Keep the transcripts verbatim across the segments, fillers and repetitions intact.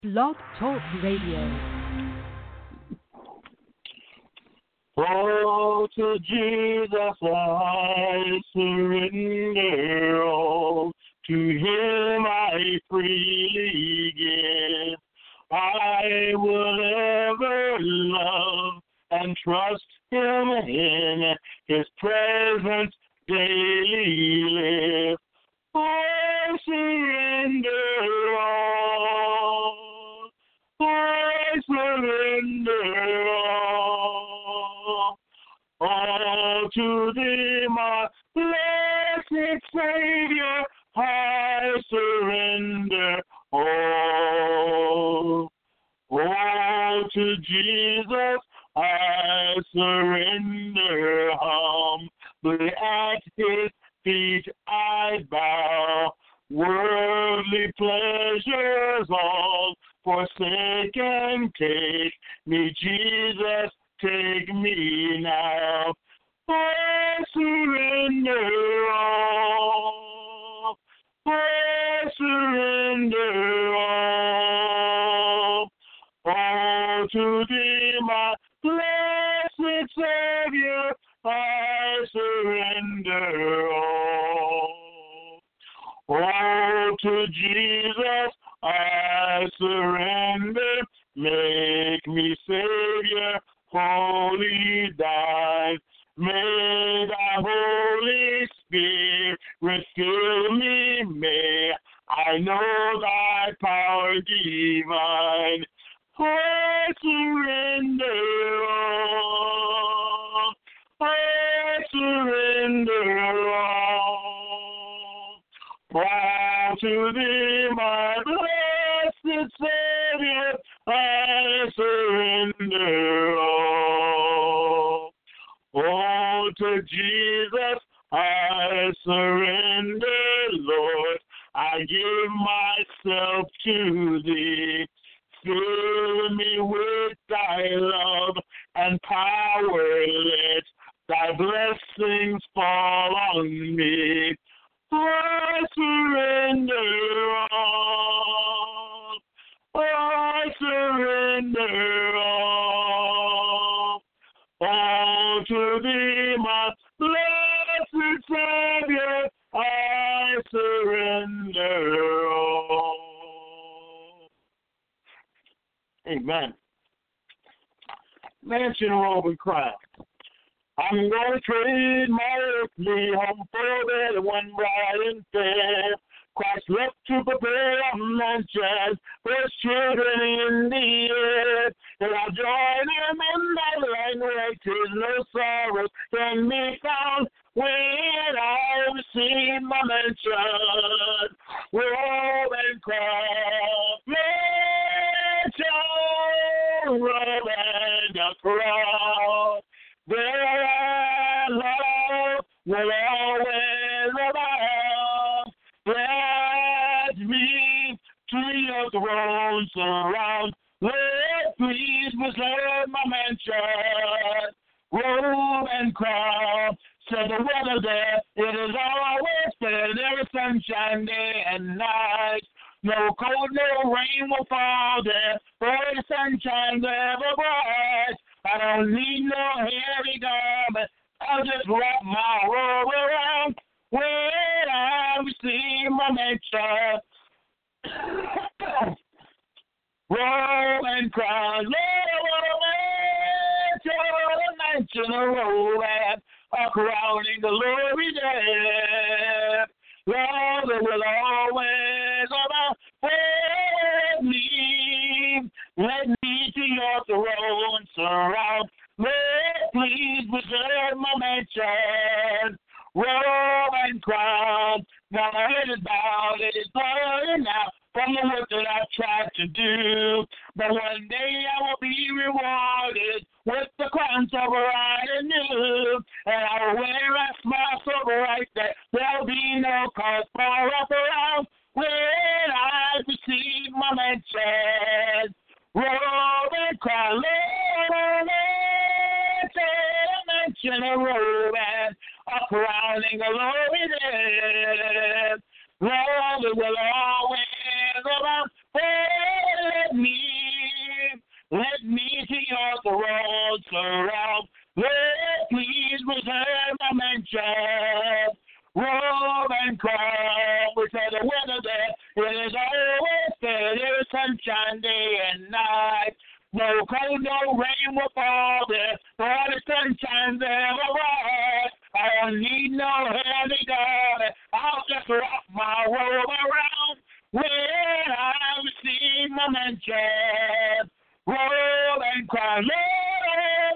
Blog Talk Radio. Oh, to Jesus I surrender all. To Him I freely give. I will ever love and trust Him in His presence daily live. I surrender all. I surrender all. All to Thee, my blessed Savior, I surrender all. All to Jesus I surrender, humbly at His feet I bow. Worldly pleasures all forsaken, take me, Jesus, take me now. I surrender all. I surrender all. All to Thee, my blessed Savior, I surrender all. All to Jesus I surrender. Make me Savior, wholly Thine. May Thy Holy Spirit fill me. May I know Thy power divine. I surrender all. I surrender all. All to Thee, my blessed Savior, I surrender all. All to Jesus I surrender, Lord. I give myself to Thee. Fill me with Thy love and power. Let Thy blessings fall on me. I surrender all. I surrender all. All to Thee, my blessed Savior, I surrender all. Amen. Mansion, robe, and crown. I'm going to trade my earthly home for that one bright and fair. Christ left to prepare a mansion for His children in the earth. And I'll join Him in that land where 'tis no sorrow can be found. When I receive my mansion, robe and crown, mansion, robe and a crown. There I love will always abound. Let me to Your throne surround. Let please preserve my mansion, robe and crown. Said the weather there, it is always fair. There is sunshine day and night. No cold, no rain will fall there, for the sunshine ever bright. I don't need no heavy garment. I'll just wrap my robe around when I receive my mansion. Robe and crown, Lord, a mansion, a robe and a crown in glory there. Lord, there will always about me. Let me to Your throne surround. Let please preserve my mansion, robe and crown. Now my head is bowed, it is burning out from the work that I've tried to do. But one day I will be rewarded with the crown so bright and new. And I will wear a smile so bright that there'll be no cause for up around when I receive my mansion, robe and crown. Mansion, a robe and a crowning glory there. Lord, it will always about let surround. Lord, please reserve my mansion. Robe and crown, we say the weather there, it is always fair. There is sunshine day and night. No cold, no rain will fall there. For the sunshine there, right. I don't need no heavy garment. I'll just wrap my robe around when I receive my mansion. Robe and crown, Lord,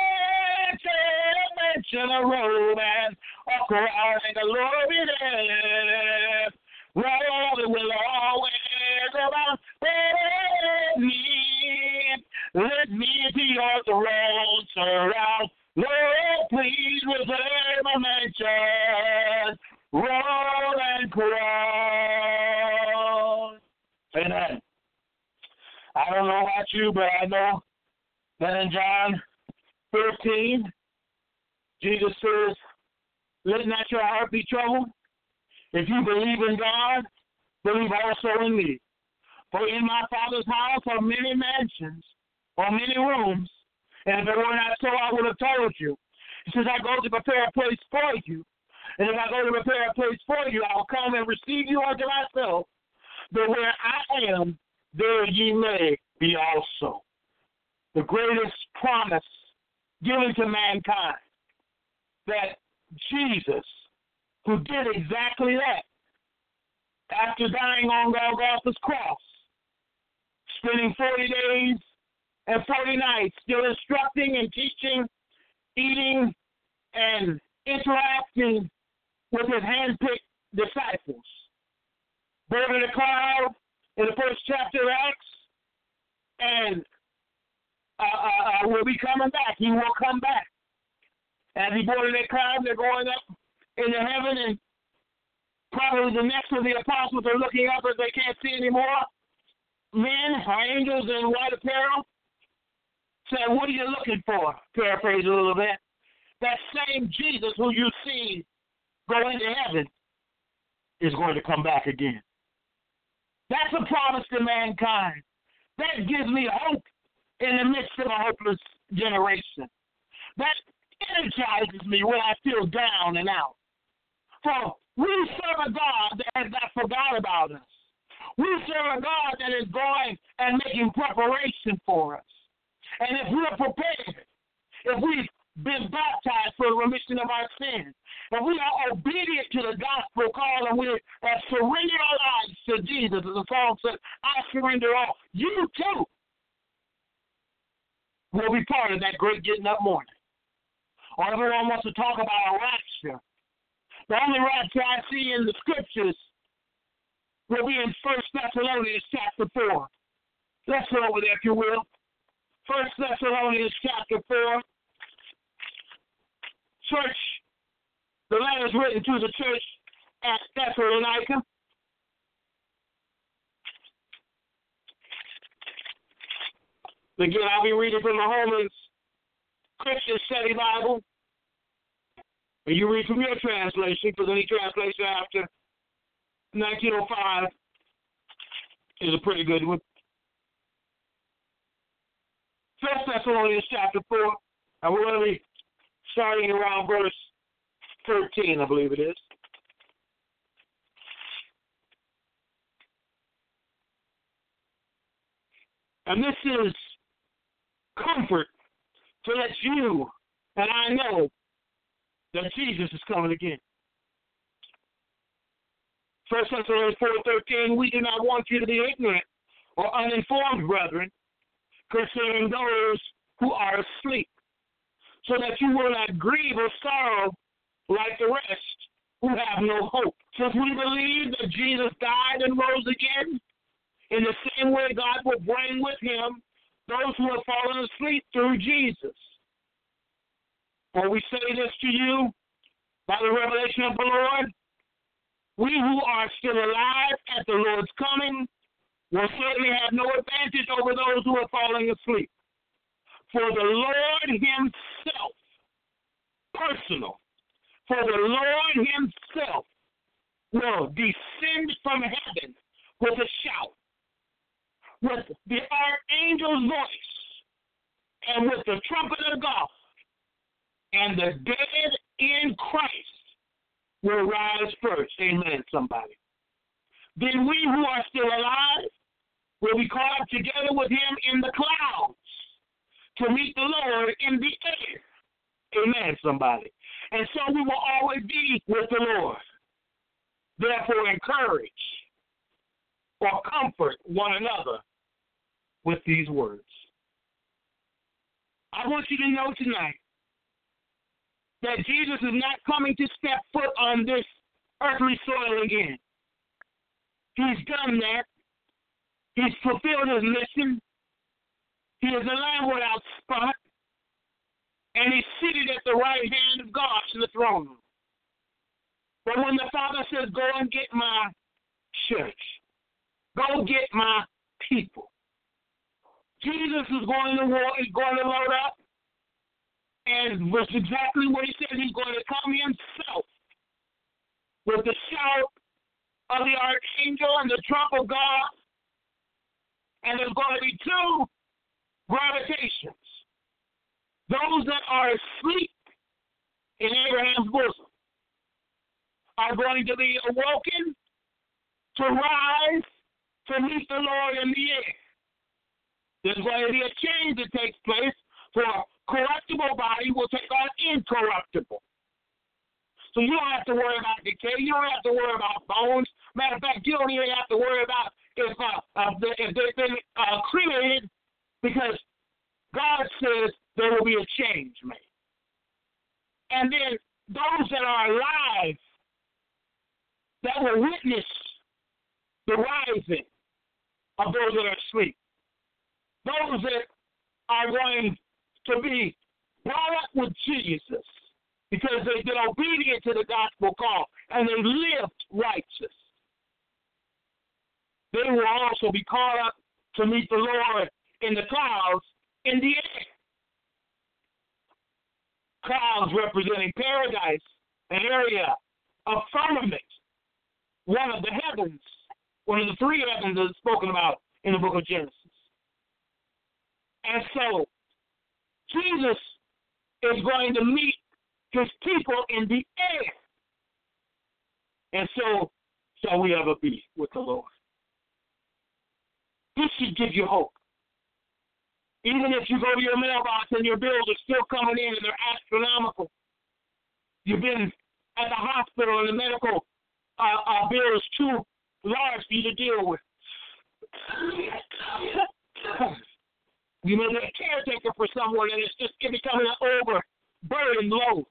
mansion, a robe and a crown, and the Lord be there. Lord will always around me. Let me to your throne surround. Lord, please reserve my mansion. Robe and crown. Amen. I don't know about you, but I know that in John thirteen, Jesus says, let not your heart be troubled. If you believe in God, believe also in me. For in my Father's house are many mansions, or many rooms, and if it were not so, I would have told you. He says, I go to prepare a place for you. And if I go to prepare a place for you, I will come and receive you unto myself, that where I am, there ye may be also. The greatest promise given to mankind, that Jesus, who did exactly that, after dying on Golgotha's cross, spending forty days and forty nights still instructing and teaching, eating, and interacting with his handpicked disciples. Boarded a cloud in the first chapter of Acts, and uh, uh, uh, will be coming back. He will come back. As he boarded that cloud, they're going up into heaven, and probably the next of the apostles are looking up as they can't see anymore. Men or angels in white apparel said, what are you looking for? Paraphrase a little bit. That same Jesus who you see go into heaven is going to come back again. That's a promise to mankind. That gives me hope in the midst of a hopeless generation. That energizes me when I feel down and out. For we serve a God that has not forgot about us. We serve a God that is going and making preparation for us. And if we're prepared, if we've been baptized for the remission of our sins, if we are obedient to the gospel call and we have surrendered our lives to Jesus, as the song says, I surrender all, you too will be part of that great getting up morning. Or everyone wants to talk about a rapture. The only rapture I see in the scriptures will be in First Thessalonians chapter four. Let's go over there, if you will. First Thessalonians chapter four. Church, the letter is written to the church at Thessalonica. Again, I'll be reading from the Holman's Christian Study Bible. And you read from your translation, because any translation after nineteen oh five is a pretty good one. First Thessalonians chapter four, and we're going to be starting around verse thirteen, I believe it is. And this is comfort to let you and I know that Jesus is coming again. First Thessalonians four thirteen, we do not want you to be ignorant or uninformed, brethren, concerning those who are asleep, so that you will not grieve or sorrow like the rest who have no hope. Since we believe that Jesus died and rose again, in the same way God will bring with him those who have fallen asleep through Jesus. For we say this to you by the revelation of the Lord, we who are still alive at the Lord's coming will certainly have no advantage over those who are falling asleep. For the Lord himself, personal, for the Lord himself will descend from heaven with a shout, with the archangel's voice, and with the trumpet of God, and the dead in Christ will rise first. Amen, somebody. Then we who are still alive will be caught up together with him in the clouds to meet the Lord in the air. Amen, somebody. And so we will always be with the Lord. Therefore, encourage or comfort one another with these words. I want you to know tonight that Jesus is not coming to step foot on this earthly soil again. He's done that. He's fulfilled his mission. He is the Lamb without spot. And he's seated at the right hand of God in the throne room. But when the Father says, go and get my church, go get my people, Jesus is going to war, he's going to load up, and was exactly what he said. He's going to come himself with the shout of the archangel and the trump of God, and there's going to be two gravitations. Those that are asleep in Abraham's bosom are going to be awoken to rise to meet the Lord in the air. There's going to be a change that takes place, for a corruptible body will take on incorruptible. So you don't have to worry about decay. You don't have to worry about bones. Matter of fact, you don't even have to worry about if, uh, uh, if they've been uh, cremated, because God says there will be a change made. And then those that are alive that will witness the rising of those that are asleep, those that are going to be brought up with Jesus because they've been obedient to the gospel call and they lived righteous, they will also be caught up to meet the Lord in the clouds in the air. Clouds representing paradise, an area of firmament, one of the heavens, one of the three heavens that is spoken about in the book of Genesis. And so, Jesus is going to meet his people in the air. And so, shall we ever be with the Lord. This should give you hope. Even if you go to your mailbox and your bills are still coming in and they're astronomical. You've been at the hospital and the medical uh, uh, bill is too large for you to deal with. You may be a caretaker for someone and it's just becoming an overburdened load.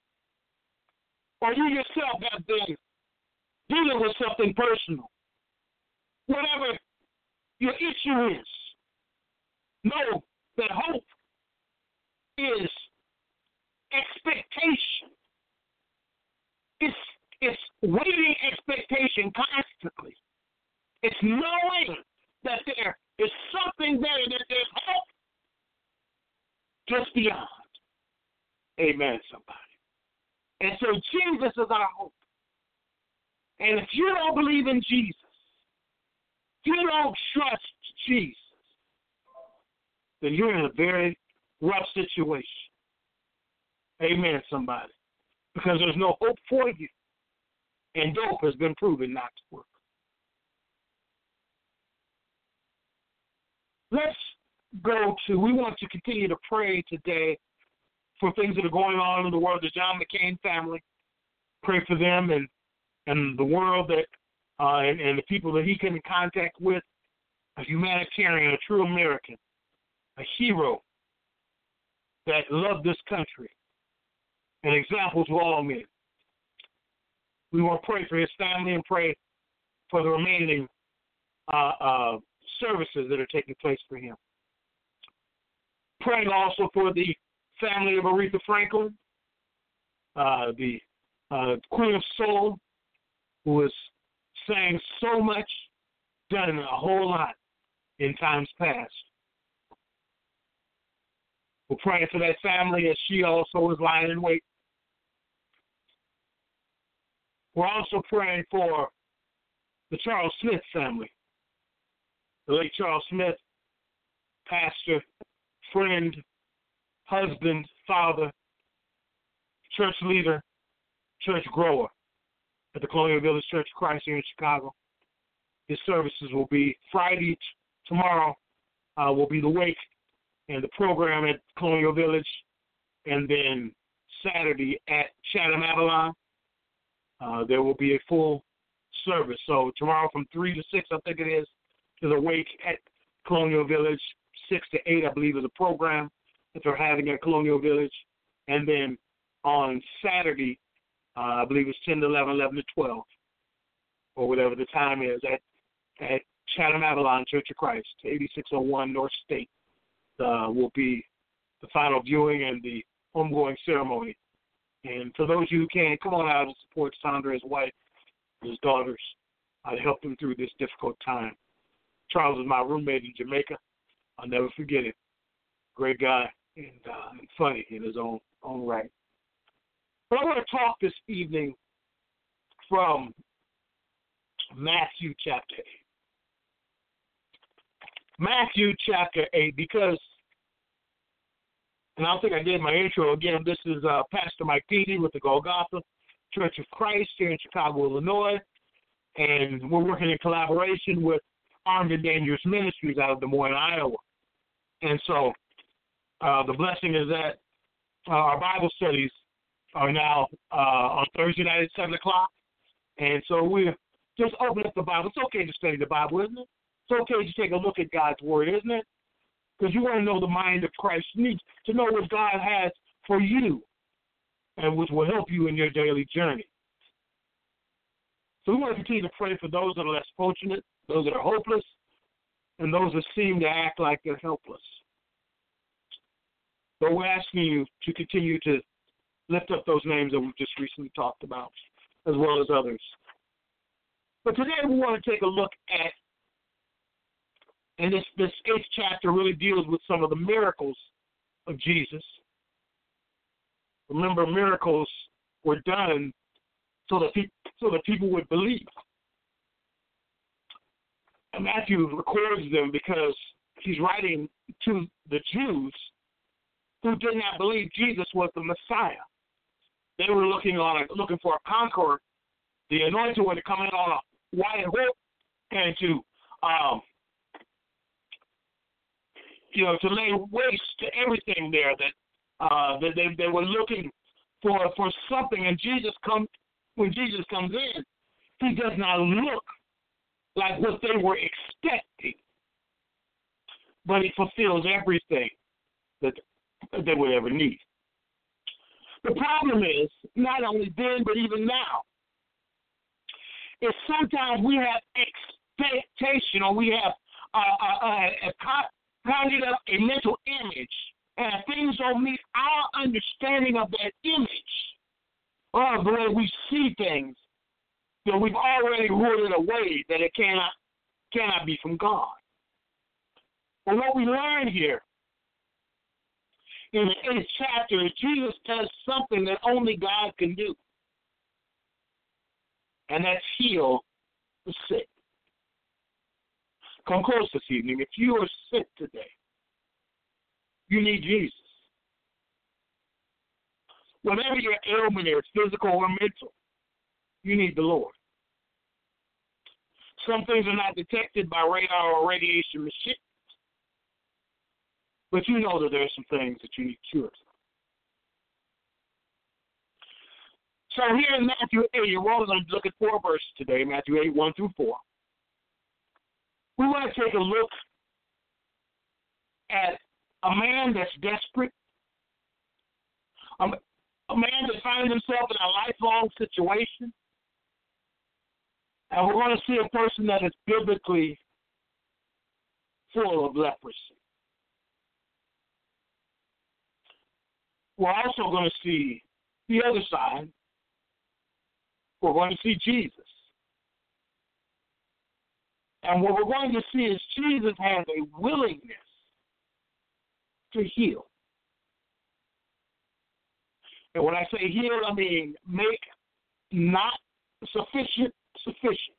Or you yourself have been dealing with something personal. Whatever your issue is, know that hope is expectation. It's, it's waiting expectation constantly. It's knowing that there is something better, that there's hope just beyond. Amen, somebody. And so Jesus is our hope. And if you don't believe in Jesus, if you don't trust Jesus, then you're in a very rough situation. Amen, somebody. Because there's no hope for you. And dope has been proven not to work. Let's go to, we want to continue to pray today for things that are going on in the world. The John McCain family. Pray for them and, and the world that uh, and, and the people that he came in contact with. A humanitarian, a true American, a hero that loved this country, an example to all men. We want to pray for his family and pray for the remaining uh, uh, services that are taking place for him. Praying also for the family of Aretha Franklin, uh, the uh, Queen of Soul, who has sang so much, done a whole lot in times past. We're praying for that family as she also is lying in wait. We're also praying for the Charles Smith family. The late Charles Smith, pastor, friend, husband, father, church leader, church grower at the Colonial Village Church of Christ here in Chicago. His services will be Friday, t- tomorrow uh, will be the wake and the program at Colonial Village, and then Saturday at Chatham Avalon, uh, there will be a full service. So tomorrow from three to six, I think it is, to the wake at Colonial Village. six to eight, I believe, is a program that they're having at Colonial Village. And then on Saturday, uh, I believe it's ten to eleven, eleven to twelve, or whatever the time is, at, at Chatham Avalon Church of Christ, eighty-six oh one North State, uh, will be the final viewing and the homegoing ceremony. And for those of you who can, come on out and support Sandra, his wife, his daughters, uh, to help them through this difficult time. Charles is my roommate in Jamaica. I'll never forget it. Great guy and, uh, and funny in his own own right. But I want to talk this evening from Matthew chapter eight. Matthew chapter eight, because, and I don't think I did my intro again, this is uh, Pastor Mike Petey with the Golgotha Church of Christ here in Chicago, Illinois, and we're working in collaboration with Armed and Dangerous Ministries out of Des Moines, Iowa. And so uh, the blessing is that uh, our Bible studies are now uh, on Thursday night at seven o'clock. And so we're just open up the Bible. It's okay to study the Bible, isn't it? It's okay to take a look at God's Word, isn't it? Because you want to know the mind of Christ. You need to know what God has for you, and which will help you in your daily journey. So we want to continue to pray for those that are less fortunate, those that are hopeless, and those that seem to act like they're helpless. But we're asking you to continue to lift up those names that we've just recently talked about, as well as others. But today we want to take a look at, and this, this eighth chapter really deals with some of the miracles of Jesus. Remember, miracles were done so that, pe- so that people would believe. And Matthew records them because he's writing to the Jews who did not believe Jesus was the Messiah. They were looking on a, looking for a conqueror, the anointed one to come in on a white horse and to, um, you know, to lay waste to everything there. That uh, that they they were looking for for something, and Jesus come when Jesus comes in, he does not look like what they were expecting, but he fulfills everything that they would ever need. The problem is, not only then, but even now, is sometimes we have expectation, or we have uh, uh, uh, conjured up a mental image, and things don't meet our understanding of that image, or the way we see things, that we've already ruled it away, that it cannot cannot be from God. But what we learn here in the eighth chapter is Jesus does something that only God can do, and that's heal the sick. Come close this evening. If you are sick today, you need Jesus. Whatever your ailment is, physical or mental, you need the Lord. Some things are not detected by radar or radiation machines, but you know that there are some things that you need cures. So here in Matthew eight, we're only going to look at four verses today, Matthew eight, one through four. We want to take a look at a man that's desperate, a, a man that finds himself in a lifelong situation, and we're going to see a person that is biblically full of leprosy. We're also going to see the other side. We're going to see Jesus. And what we're going to see is Jesus has a willingness to heal. And when I say heal, I mean make not sufficient sufficient.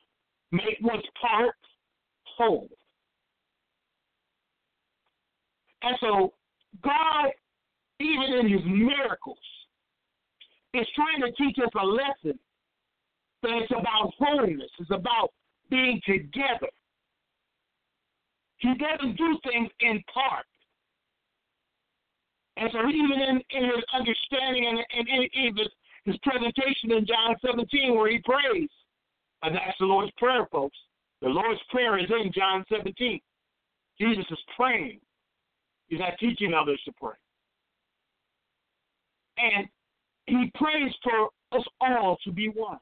Make what's part whole. And so God, even in his miracles, is trying to teach us a lesson that it's about wholeness. It's about being together. He doesn't do things in part. And so even in, in his understanding and, and in, in his, his presentation in John seventeen where he prays, and that's the Lord's Prayer, folks. The Lord's Prayer is in John seventeen. Jesus is praying. He's not teaching others to pray. And he prays for us all to be one.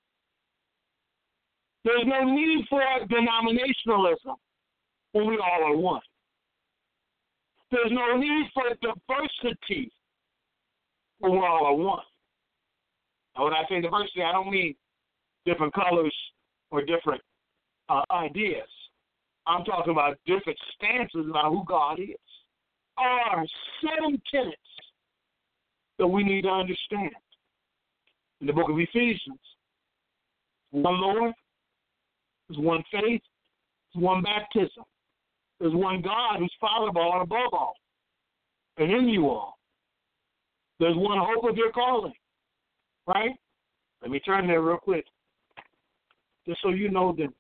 There's no need for denominationalism when we all are one. There's no need for diversity when we all are one. Now, when I say diversity, I don't mean different colors or different uh, ideas. I'm talking about different stances about who God is. Are seven tenets that we need to understand. In the book of Ephesians, one Lord, there's one faith, there's one baptism, there's one God who's Father of all and above all, and in you all. There's one hope of your calling, right? Let me turn there real quick, just so you know them.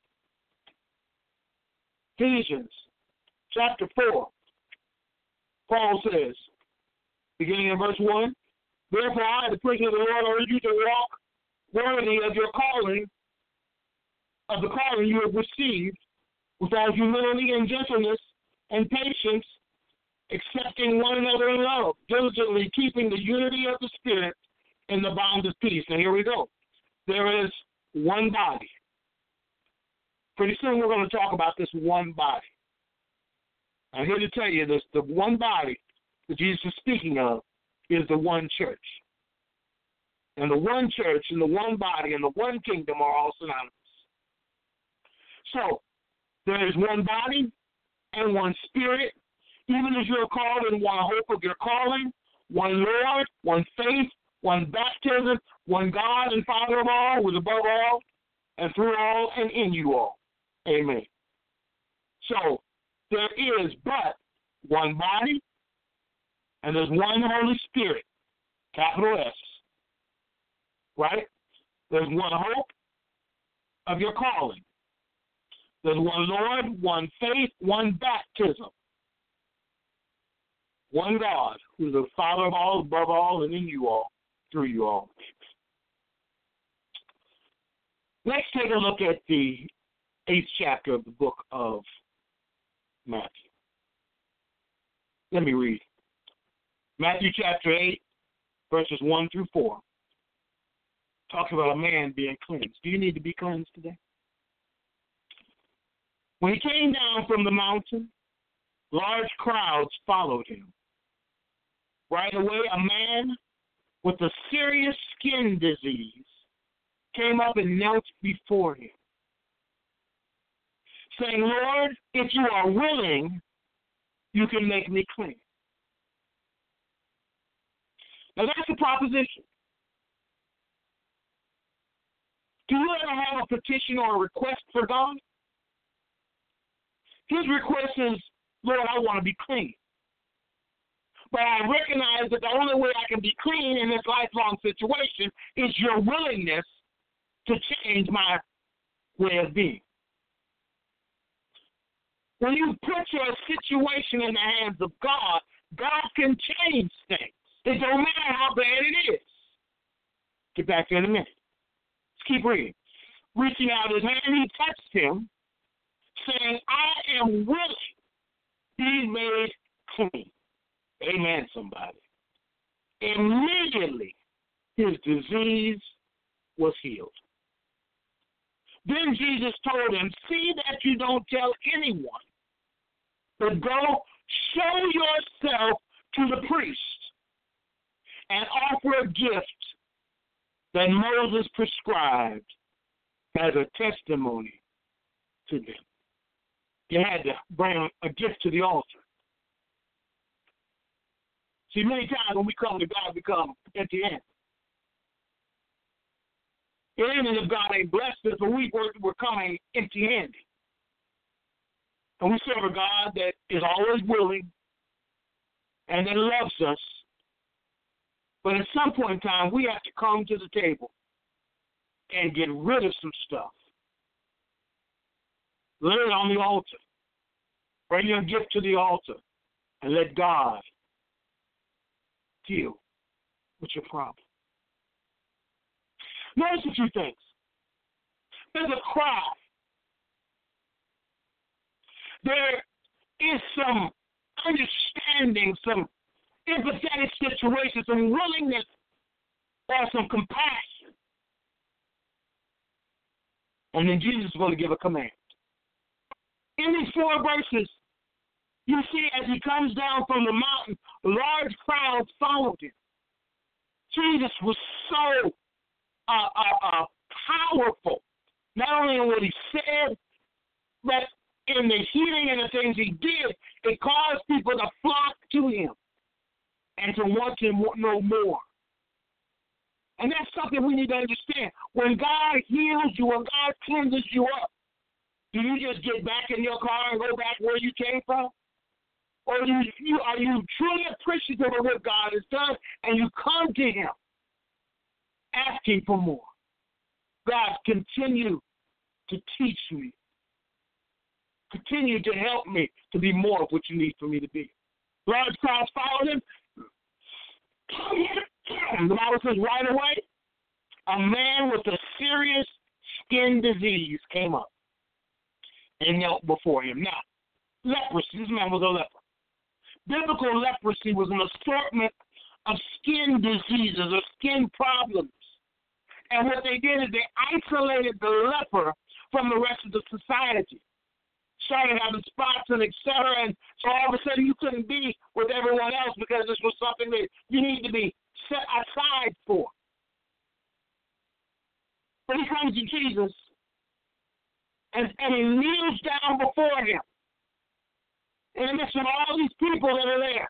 Ephesians chapter four, Paul says, beginning in verse one, therefore I, the prisoner of the Lord, urge you to walk worthy of your calling, of the calling you have received, with all humility and gentleness and patience, accepting one another in love, diligently keeping the unity of the Spirit in the bond of peace. Now here we go. There is one body. Pretty soon we're going to talk about this one body. I'm here to tell you this, the one body that Jesus is speaking of is the one church. And the one church and the one body and the one kingdom are all synonymous. So, there is one body and one spirit, even as you are called in one hope of your calling, one Lord, one faith, one baptism, one God and Father of all, who is above all, and through all, and in you all. Amen. So, there is but one body, and there's one Holy Spirit, capital S. Right? There's one hope of your calling. There's one Lord, one faith, one baptism. One God, who's the Father of all, above all, and in you all, through you all. Let's take a look at the eighth chapter of the book of Matthew. Let me read. Matthew chapter eight, verses one through four. Talks about a man being cleansed. Do you need to be cleansed today? When he came down from the mountain, large crowds followed him. Right away, a man with a serious skin disease came up and knelt before him, saying, Lord, if you are willing, you can make me clean. Now, that's a proposition. Do you ever have a petition or a request for God? His request is, Lord, I want to be clean. But I recognize that the only way I can be clean in this lifelong situation is your willingness to change my way of being. When you put your situation in the hands of God, God can change things. It don't matter how bad it is. Get back to it in a minute. Let's keep reading. Reaching out his hand, he touched him, saying, I am willing. Be made clean. Amen, somebody. Immediately, his disease was healed. Then Jesus told him, see that you don't tell anyone, but go show yourself to the priest and offer a gift that Moses prescribed as a testimony to them. You had to bring a gift to the altar. See, many times when we come to God, we come empty-handed. It ain't as if God ain't blessed us, but we, we're, we're coming empty-handed. And we serve a God that is always willing, and that loves us. But at some point in time, we have to come to the table and get rid of some stuff. Lay it on the altar. Bring your gift to the altar and let God deal with your problem. Notice a few things. There's a cry. There is some understanding, some empathetic situation, some willingness, or some compassion. And then Jesus is going to give a command. In these four verses, you see as he comes down from the mountain, large crowds followed him. Jesus was so uh, uh, uh, powerful, not only in what he said, but in the healing and the things he did. It caused people to flock to him and to want to know more. And that's something we need to understand. When God heals you, when God cleanses you up, do you just get back in your car and go back where you came from? Or do you, you, are you truly appreciative of what God has done and you come to him asking for more? God, continue to teach me. Continue to help me to be more of what you need for me to be. Large crowds followed him. The Bible says right away, a man with a serious skin disease came up and knelt before him. Now, leprosy, this man was a leper. Biblical leprosy was an assortment of skin diseases or skin problems. And what they did is they isolated the leper from the rest of the society. Started having spots and et cetera. And so all of a sudden you couldn't be with everyone else because this was something that you need to be set aside for. But he comes to Jesus and, and he kneels down before him. In the midst of all these people that are there.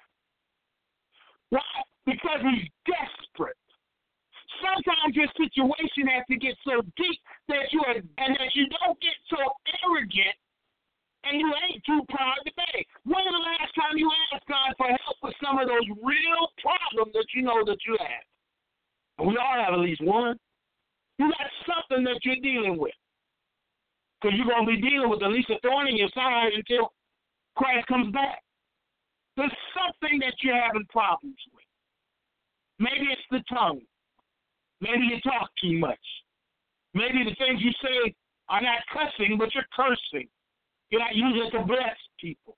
Why? Because he's desperate. Sometimes your situation has to get so deep that you are, and that you don't get so arrogant and you ain't too proud to beg. When was the last time you asked God for help with some of those real problems that you know that you have? And we all have at least one. You got something that you're dealing with. Because you're going to be dealing with at least a thorn in your side until Christ comes back. There's something that you're having problems with. Maybe it's the tongue. Maybe you talk too much. Maybe the things you say are not cussing, but you're cursing. You're not using it to bless people.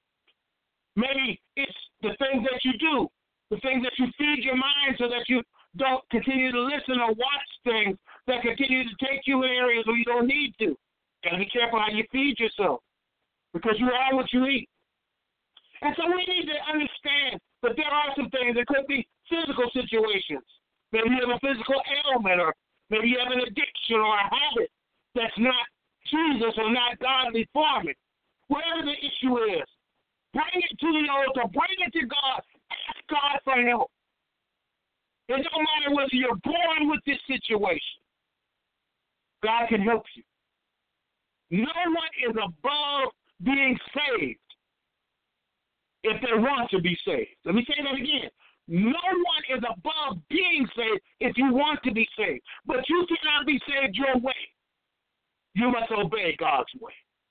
Maybe it's the things that you do, the things that you feed your mind so that you don't continue to listen or watch things that continue to take you in areas where you don't need to. Got to be careful how you feed yourself because you are what you eat. And so we need to understand that there are some things. There could be physical situations. Maybe you have a physical ailment, or maybe you have an addiction or a habit that's not Jesus or not godly farming. Whatever the issue is, bring it to the altar, bring it to God, ask God for help. It don't matter whether you're born with this situation. God can help you. No one is above being saved if they want to be saved. Let me say that again. No one is above being saved if you want to be saved. But you cannot be saved your way. You must obey God's way.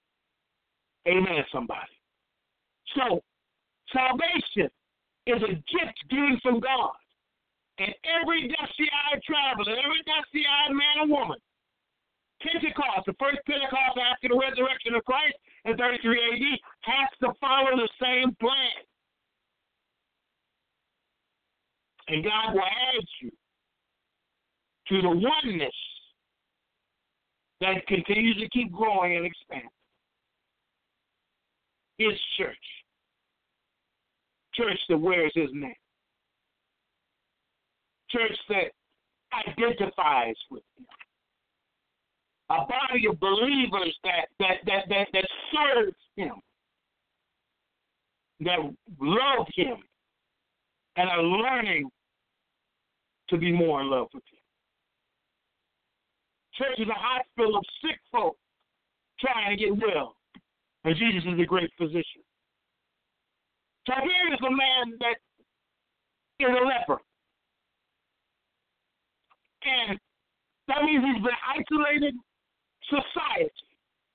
Amen, somebody. So, salvation is a gift given from God. And every dusty-eyed traveler, every dusty-eyed man or woman, Pentecost, the first Pentecost after the resurrection of Christ in thirty-three A D, has to follow the same plan. And God will add you to the oneness that continues to keep growing and expanding. His church. Church that wears his name. Church that identifies with him. A body of believers that that that that, that serve him. That love him. And are learning to be more in love with him. Church is a hospital of sick folk trying to get well. And Jesus is a great physician. So here is a man that is a leper. And that means he's been isolated society.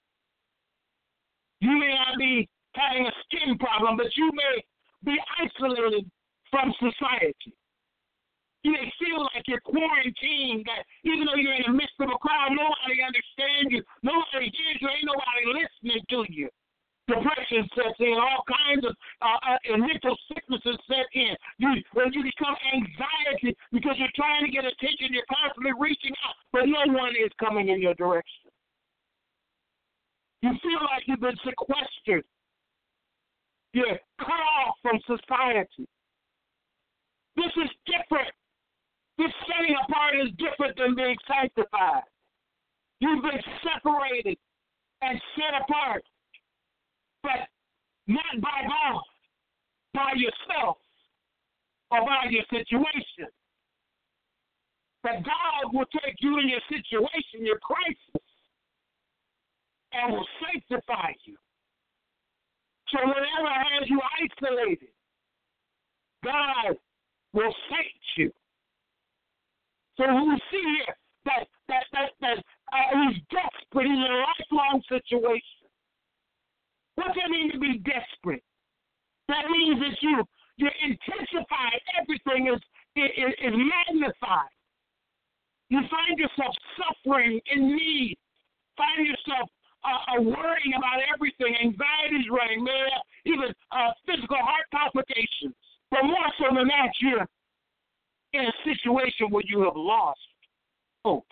You may not be having a skin problem, but you may be isolated from society. You may feel like you're quarantined, that even though you're in the midst of a crowd, nobody understands you, nobody hears you, ain't nobody listening to you. Depression sets in, all kinds of uh, uh, mental sicknesses set in. You, when you become anxiety because you're trying to get attention, you're constantly reaching out, but no one is coming in your direction. You feel like you've been sequestered. You're cut off from society. This is different. This setting apart is different than being sanctified. You've been separated and set apart, but not by God, by yourself, or by your situation. But God will take you in your situation, your crisis, and will sanctify you. So whatever has you isolated, God will saint you. So we see here that that that, that uh, he's desperate. He's in a lifelong situation. What does that mean to be desperate? That means that you you're intensified. Everything is is, is magnified. You find yourself suffering in need. Find yourself uh, uh, worrying about everything. Anxiety's running. Even uh, physical heart palpitations. But more so than that, you're in a situation where you have lost hope.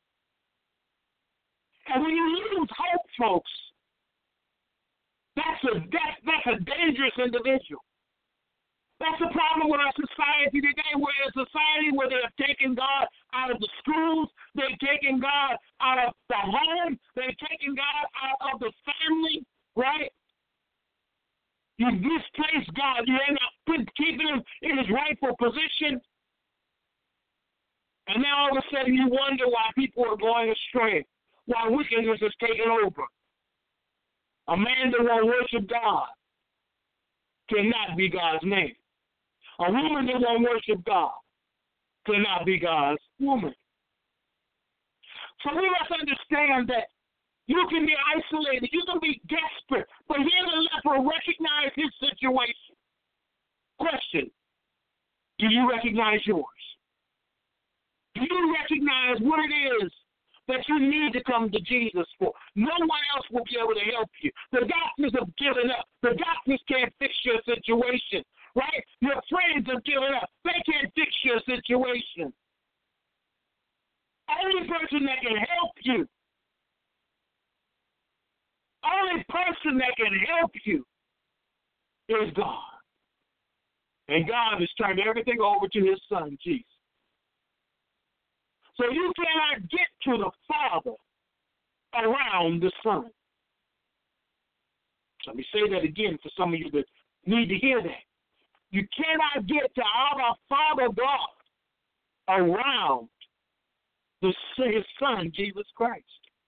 And when you lose hope, folks, that's a that, that's a dangerous individual. That's the problem with our society today. We're in a society where they have taken God out of the schools, they've taken God out of the home, they've taken God out of the family, right? You've misplaced God. You end up keeping him in his rightful position. And now all of a sudden you wonder why people are going astray, why wickedness is taking over. A man that won't worship God cannot be God's man. A woman that won't worship God cannot be God's woman. So we must understand that you can be isolated, you can be desperate, but here the leper recognized his situation. Question, do you recognize yours? Do you recognize what it is that you need to come to Jesus for? No one else will be able to help you. The doctors have given up. The doctors can't fix your situation, right? Your friends have given up. They can't fix your situation. Only person that can help you, only person that can help you is God. And God has turned everything over to his son, Jesus. So you cannot get to the Father around the Son. Let me say that again for some of you that need to hear that. You cannot get to our Father God around the, his Son, Jesus Christ.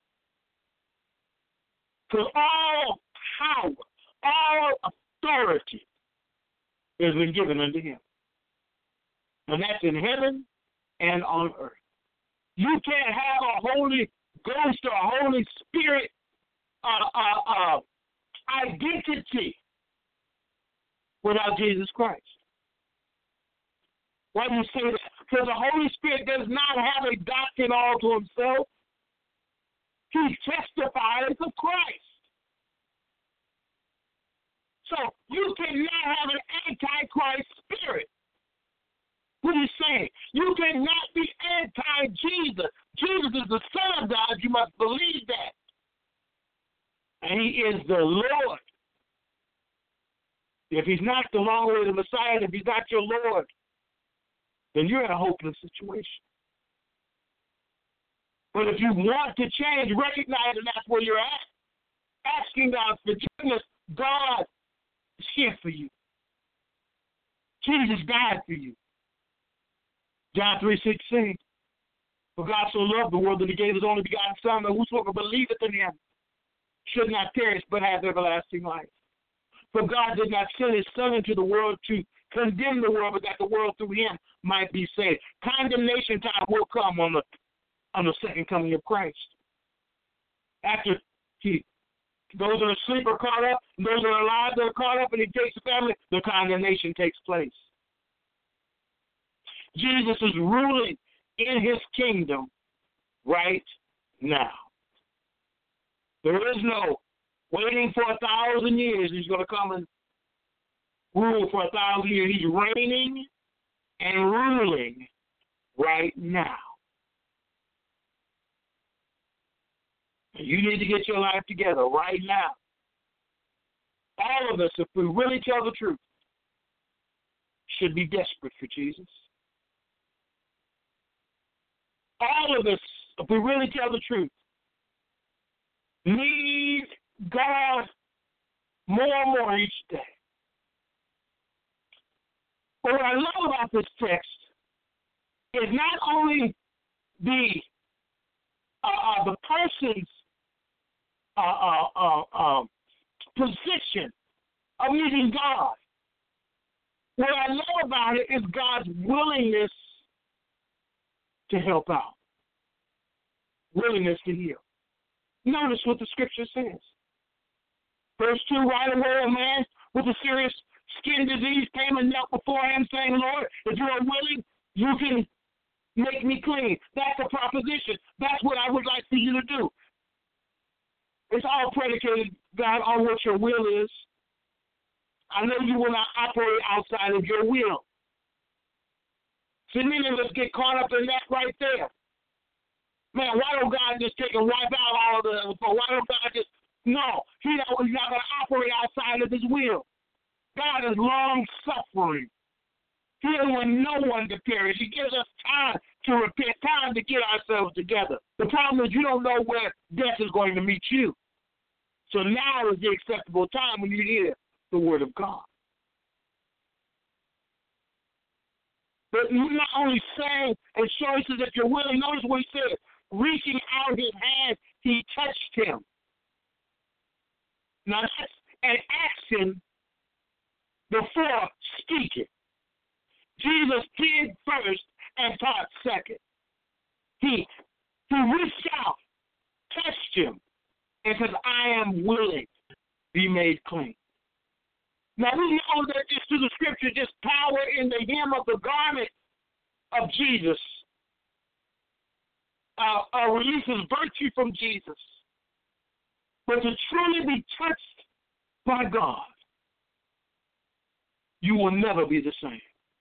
Because all power, all authority has been given unto him. And that's in heaven and on earth. You can't have a Holy Ghost or a Holy Spirit uh, uh, uh, identity without Jesus Christ. Why do you say that? Because the Holy Spirit does not have a doctrine all to himself. He testifies of Christ. So you cannot have an antichrist spirit. What are you saying? You cannot be anti-Jesus. Jesus is the Son of God. You must believe that. And he is the Lord. If he's not the long way of the Messiah, if he's not your Lord, then you're in a hopeless situation. But if you want to change, recognize that that's where you're at. Asking God for forgiveness, God is here for you. Jesus died for you. John three sixteen. For God so loved the world that he gave his only begotten Son, that whosoever believeth in him should not perish but have everlasting life. For God did not send his Son into the world to condemn the world, but that the world through him might be saved. Condemnation time will come on the on the second coming of Christ. After he, those that are asleep are caught up, those that are alive that are caught up, and he takes the family, the condemnation takes place. Jesus is ruling in his kingdom right now. There is no waiting for a thousand years. He's going to come and rule for a thousand years. He's reigning and ruling right now. You need to get your life together right now. All of us, if we really tell the truth, should be desperate for Jesus. All of us, if we really tell the truth, need God more and more each day. But what I love about this text is not only the uh, uh, the person's uh, uh, uh, uh, position of meeting God. What I love about it is God's willingness to help out, willingness to heal. Notice what the scripture says. Verse two, right away a man with a serious skin disease came and knelt before him, saying, Lord, if you are willing, you can make me clean. That's a proposition. That's what I would like for you to do. It's all predicated, God, on what your will is. I know you will not operate outside of your will. See, many of us get caught up in that right there. Man, why don't God just take and wipe out all of the, why don't God just, no, he not, he's not going to operate outside of his will. God is long-suffering. He doesn't want no one to perish. He gives us time to repent, time to get ourselves together. The problem is you don't know where death is going to meet you. So now is the acceptable time when you hear the word of God. But he's not only saying and showing us that you're willing. Notice what he said. Reaching out his hand, he touched him. Now that's an action before speaking. Jesus did first and taught second. He, he reached out, touched him, and says, I am willing, be made clean. Now we know that just through the scripture, just power in the hem of the garment of Jesus uh, uh, releases virtue from Jesus. But to truly be touched by God, you will never be the same.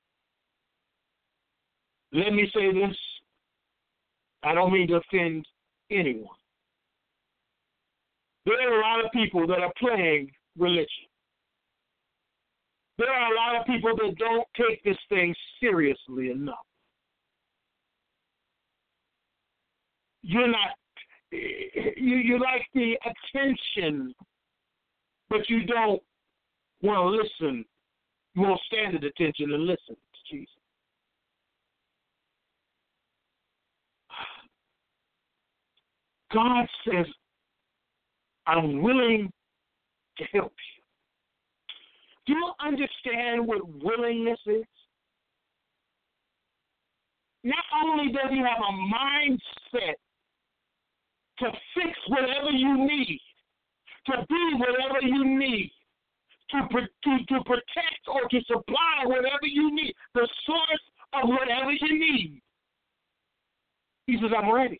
Let me say this. I don't mean to offend anyone. There are a lot of people that are playing religion. There are a lot of people that don't take this thing seriously enough. You're not, you, you like the attention, but you don't want to listen. You won't stand at attention and listen to Jesus. God says, I'm willing to help you. Do you understand what willingness is? Not only does he have a mindset to fix whatever you need, to be whatever you need, to, to, to protect or to supply whatever you need, the source of whatever you need. He says, I'm ready.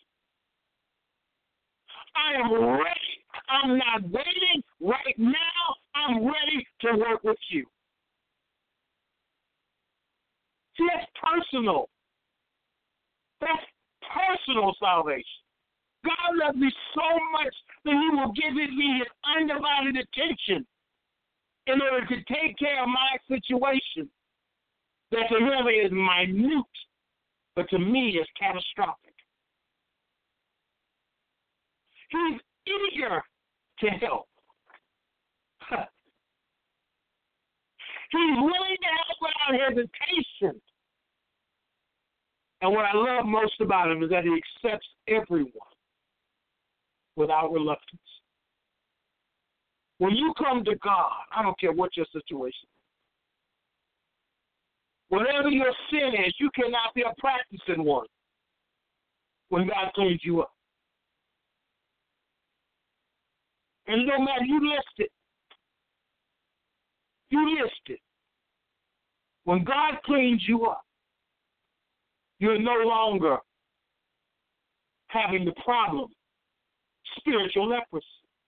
I am ready. I'm not waiting right now. I'm ready to work with you. See, that's personal. That's personal salvation. God loves me so much that he will give me his undivided attention in order to take care of my situation that to him is minute, but to me is catastrophic. He's eager to help. He's willing to help without hesitation. And what I love most about him is that he accepts everyone without reluctance. When you come to God, I don't care what your situation is. Whatever your sin is, you cannot be a practicing one when God cleans you up. And no matter, you list it. You list it. When God cleans you up, you're no longer having the problem, spiritual leprosy.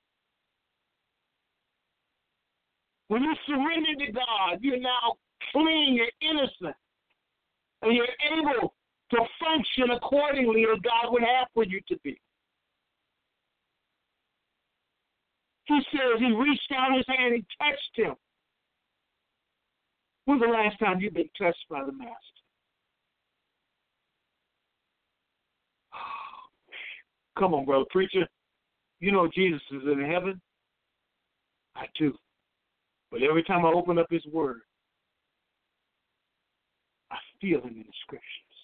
When you surrender to God, you're now clean, you're innocent, and you're able to function accordingly as God would have for you to be. He says he reached out his hand and touched him. When's the last time you've been touched by the Master? Come on, brother preacher. You know Jesus is in heaven? I do. But every time I open up his word, I feel him in the scriptures.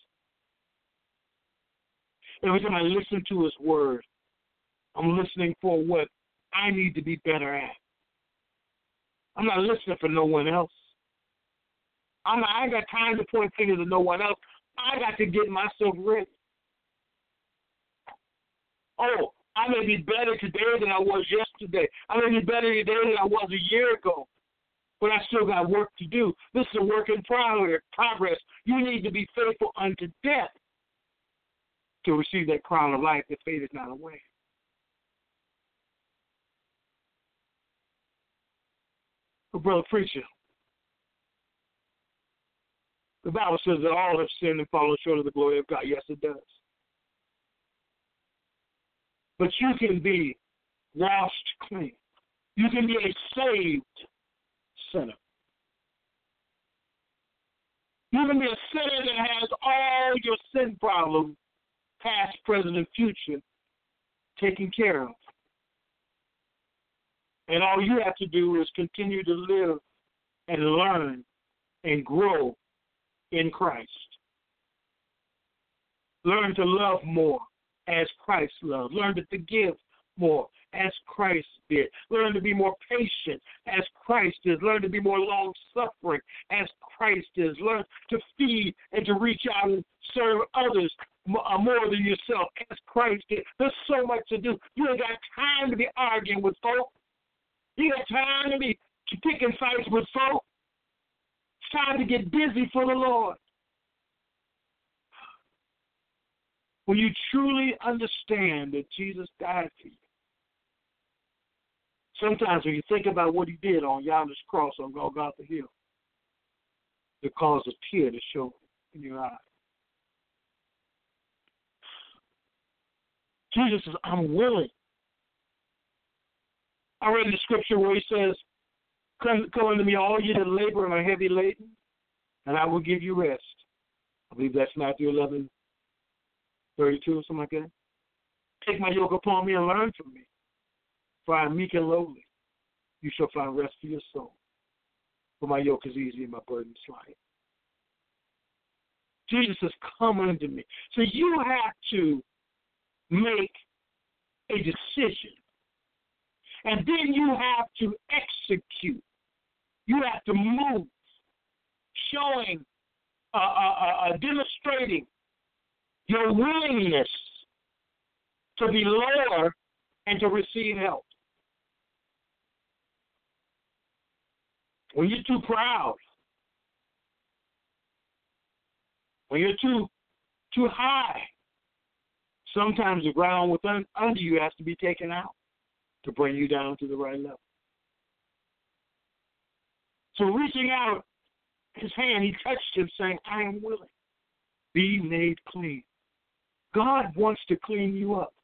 Every time I listen to his word, I'm listening for what I need to be better at. I'm not listening for no one else. I'm not, I ain't got time to point fingers at no one else. I got to get myself ready. Oh, I may be better today than I was yesterday. I may be better today than I was a year ago. But I still got work to do. This is a work in progress. You need to be faithful unto death to receive that crown of life that fadeth not away. But brother preacher, the Bible says that all have sinned and fallen short of the glory of God. Yes, it does. But you can be washed clean. You can be a saved sinner. You can be a sinner that has all your sin problems, past, present, and future, taken care of. And all you have to do is continue to live and learn and grow in Christ. Learn to love more as Christ loved. Learn to forgive more as Christ did. Learn to be more patient as Christ is. Learn to be more long-suffering as Christ is. Learn to feed and to reach out and serve others more than yourself as Christ did. There's so much to do. You ain't got time to be arguing with folk. You got time to be picking fights with folk. It's time to get busy for the Lord. When you truly understand that Jesus died for you, sometimes when you think about what he did on yonder's cross on Golgotha Hill, it causes a tear to show in your eye. Jesus says, I'm willing. I read in the scripture where he says, come, come unto me, all you that labor and are heavy laden, and I will give you rest. I believe that's Matthew eleven, thirty-two or something like that. Take my yoke upon me and learn from me, for I am meek and lowly. You shall find rest for your soul. For my yoke is easy and my burden is light. Jesus says, come unto me. So you have to make a decision. And then you have to execute. You have to move, showing, uh, uh, uh, demonstrating your willingness to be lower and to receive help. When you're too proud, when you're too too high, sometimes the ground within, under you has to be taken out to bring you down to the right level. So reaching out his hand, he touched him, saying, I am willing. Be made clean. God wants to clean you up.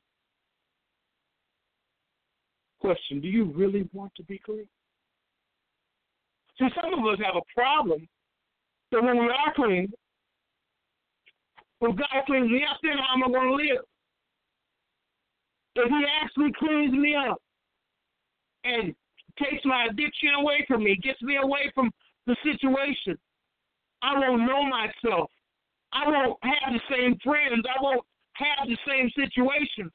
Question, do you really want to be clean? See, some of us have a problem that when we are clean, when God cleans me up, then how am I going to live? If he actually cleans me up and takes my addiction away from me, gets me away from the situation, I won't know myself. I won't have the same friends. I won't have the same situations.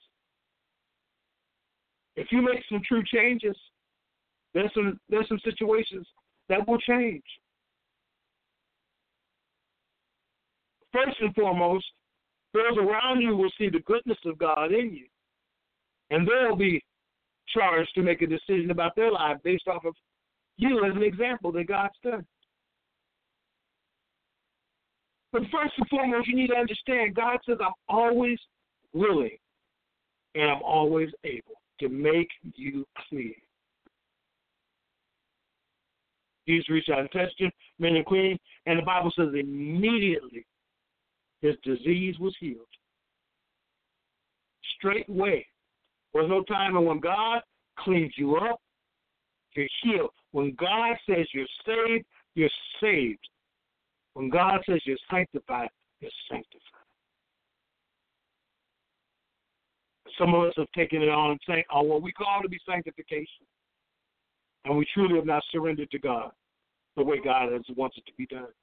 If you make some true changes, there's some there's some situations that will change. First and foremost, those around you will see the goodness of God in you, and they'll be charged to make a decision about their life based off of you as an example that God's done. But first and foremost, you need to understand God says, I'm always willing and I'm always able to make you clean. Jesus reached out and touched him, made him clean, and the Bible says immediately his disease was healed. Straightway. There's no time when God cleans you up, you're healed. When God says you're saved, you're saved. When God says you're sanctified, you're sanctified. Some of us have taken it on and saying, oh, well, we call it to be sanctification. And we truly have not surrendered to God the way God has wants it to be done.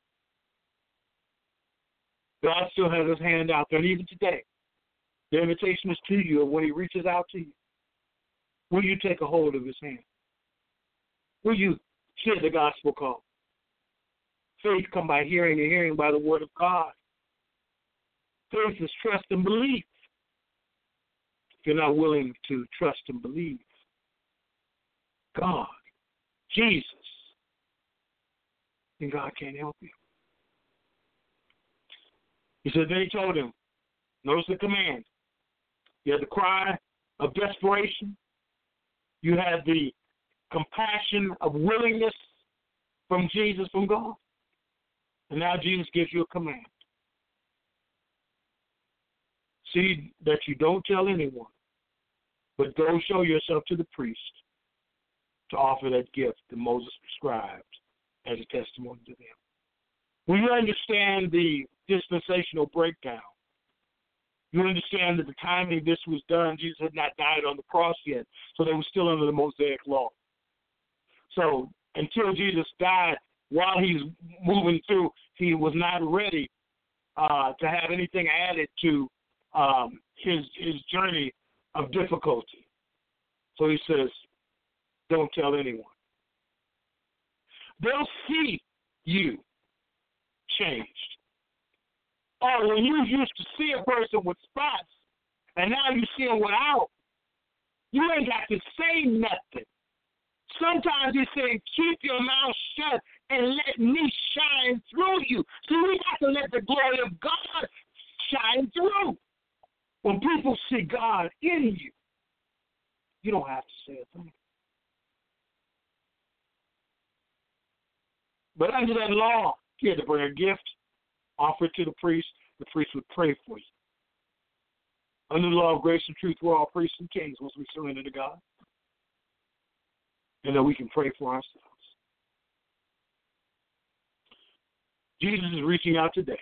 God still has his hand out there, and even today, the invitation is to you, and when he reaches out to you, will you take a hold of his hand? Will you hear the gospel call? Faith come by hearing, and hearing by the word of God. Faith is trust and belief. If you're not willing to trust and believe God, Jesus, then God can't help you. He said, then he told him, notice the command. You had the cry of desperation. You had the compassion of willingness from Jesus, from God. And now Jesus gives you a command. See that you don't tell anyone, but go show yourself to the priest to offer that gift that Moses prescribed as a testimony to them. When you understand the dispensational breakdown, you understand that the timing this was done, Jesus had not died on the cross yet, so they were still under the Mosaic law. So until Jesus died, while he's moving through, he was not ready uh, to have anything added to um, his his journey of difficulty. So he says, don't tell anyone. They'll see you changed. Oh, when you used to see a person with spots, and now you see them without, you ain't got to say nothing. Sometimes he's saying, keep your mouth shut and let me shine through you. So we have to let the glory of God shine through. When people see God in you, you don't have to say a thing. But under that law, you had to bring a gift, offer it to the priest. The priest would pray for you. Under the law of grace and truth, we're all priests and kings once we surrender to God. And then we can pray for ourselves. Jesus is reaching out today.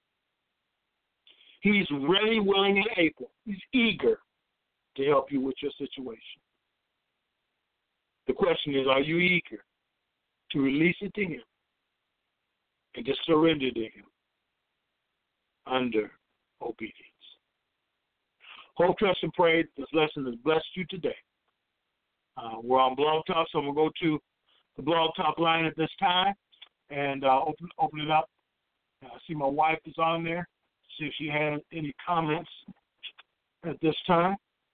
He's ready, willing, and able. He's eager to help you with your situation. The question is, are you eager to release it to him and to surrender to him under obedience? Hope, trust, and pray this lesson has blessed you today. Uh, we're on Blog Talk, so I'm going to go to the Blog Talk line at this time and uh, open open it up. I uh, see my wife is on there. See if she has any comments at this time.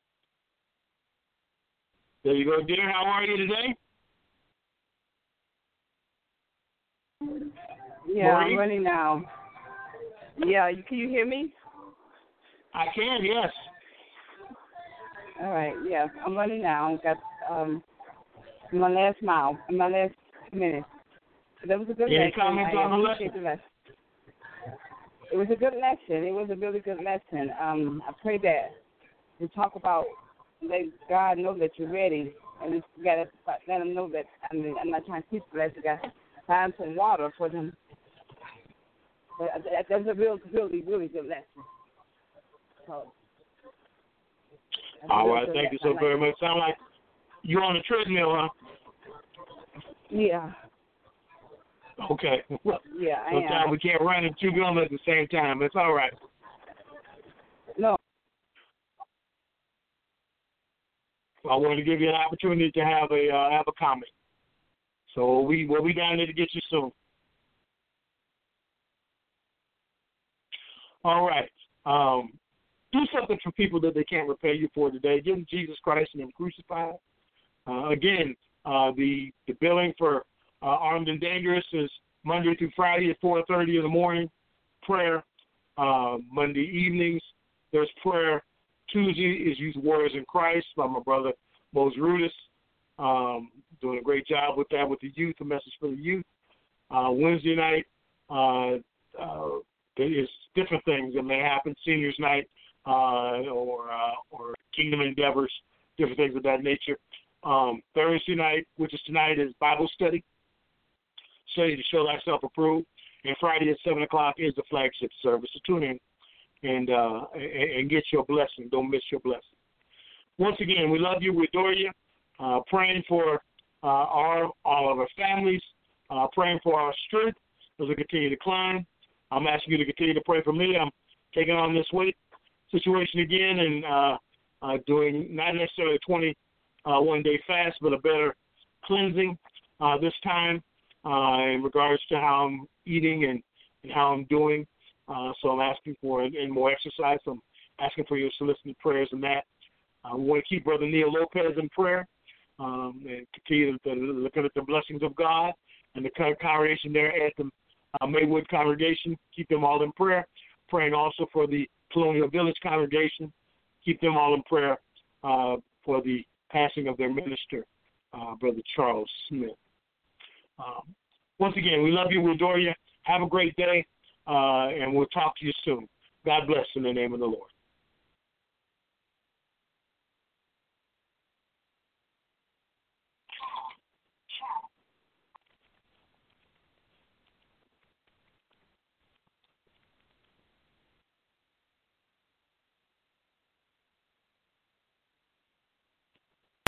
There you go, dear. How are you today? Yeah, Marie? I'm running now. Yeah, you, can you hear me? I can, yes. All right, yeah, I'm running now. I've got um, my last mile, my last minute. That was a good Any lesson. comments I on the appreciate lesson? the lesson. It was a good lesson. It was a really good lesson. Um, I pray that we talk about let God know that you're ready, and you got to let them know that. I mean, I'm not trying to teach the lesson. You got to find some water for them. But that, that was a real, really, really good lesson. So. All right, thank you so very much. Sound like you're on the treadmill, huh? Yeah. Okay. Yeah, I Sometimes am. we can't run and chew gum at the same time. It's all right. No. I wanted to give you an opportunity to have a uh, have a comment. So we we'll be down there to get you soon. All right. Um, do something for people that they can't repay you for today. Give them Jesus Christ and Him crucified. Uh, again, uh, the, the billing for uh, Armed and Dangerous is Monday through Friday at four thirty in the morning. Prayer. Uh, Monday evenings, there's prayer. Tuesday is Youth Warriors in Christ by my brother Moses Rudis. Um, doing a great job with that with the youth, a message for the youth. Uh, Wednesday night, uh, uh, there's different things that may happen. Seniors night uh, or uh, or Kingdom Endeavors, different things of that nature. Um, Thursday night, which is tonight, is Bible study. Study to show thyself approved. And Friday at seven o'clock is the flagship service. So tune in and, uh, and, and get your blessing. Don't miss your blessing. Once again, we love you. We adore you. Uh, praying for uh, our all of our families. Uh, praying for our strength as we continue to climb. I'm asking you to continue to pray for me. I'm taking on this weight situation again and uh, uh, doing not necessarily a twenty-one day fast, but a better cleansing uh, this time. Uh, in regards to how I'm eating and, and how I'm doing. Uh, so I'm asking for and, and more exercise. So I'm asking for your solicited prayers in that. Uh, we want to keep Brother Neil Lopez in prayer um, and continue to look at the blessings of God and the congregation there at the uh, Maywood congregation. Keep them all in prayer. Praying also for the Colonial Village congregation. Keep them all in prayer uh, for the passing of their minister, uh, Brother Charles Smith. Um, once again, we love you, we adore you. Have a great day, uh, and we'll talk to you soon. God bless in the name of the Lord.